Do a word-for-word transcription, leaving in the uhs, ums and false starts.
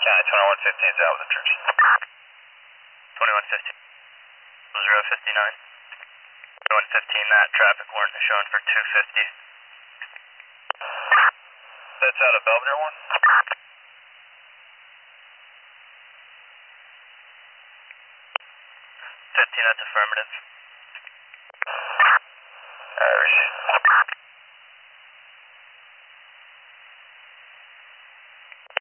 County twenty-one fifteen is out with intrusion. twenty-one fifteen. zero fifty-nine. twenty-one fifteen, that traffic warrant is showing for two fifty. That's out of Belvedere one? fifteen, that's affirmative. Irish.